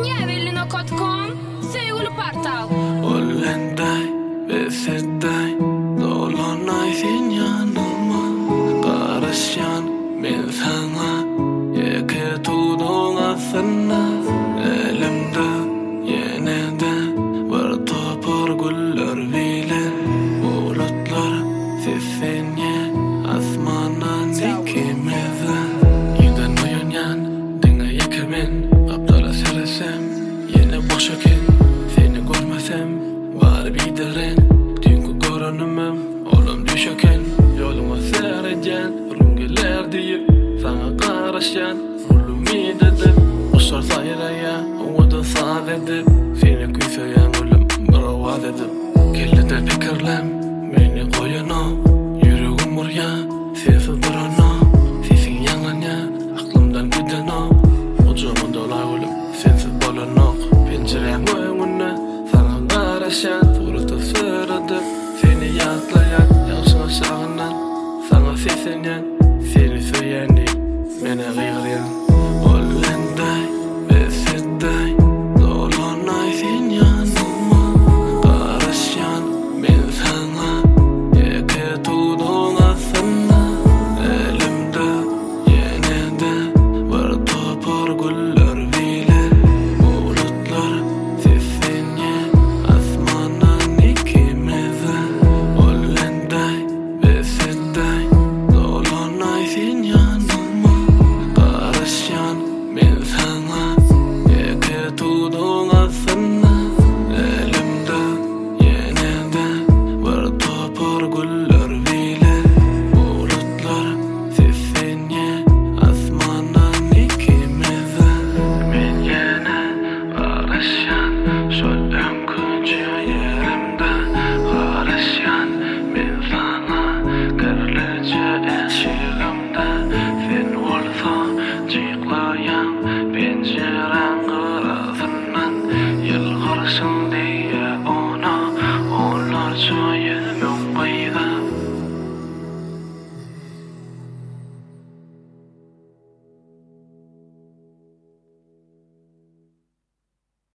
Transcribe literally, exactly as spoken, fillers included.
Din jävel no kot kom, segul partal. Ollenday ve sedday dolanay sen yanıma. Qarasyan men sana yeke tudun asana. Elimde yenede var topar güller bile. Bulutlar seslenye asmanan ikimize. Yüden uyunyan dinle yekemen. Aptala seresem yine boşaken. Seni görmesem var bir derin. Dünkü görünümüm oğlum düşöken. Yoluma serecen rungeler deyip sana karışan. Ulumi dedim Uşar sayraya Uğudun sağ edip Seni küyseyen ölüm Bıravaz edip Kellide pikirlem Beni koyuna Yüreğim buraya Sensiz durana Sesin yanlanya Aklımdan gidena Ucumun dolay ölüm Sensiz bolanok Pencerem önüne Sana karışan Suratı sırıdıp Seni yatlayan Yaşın aşağından Sana seslenyen Seni söyleyen Mene gıyırlayan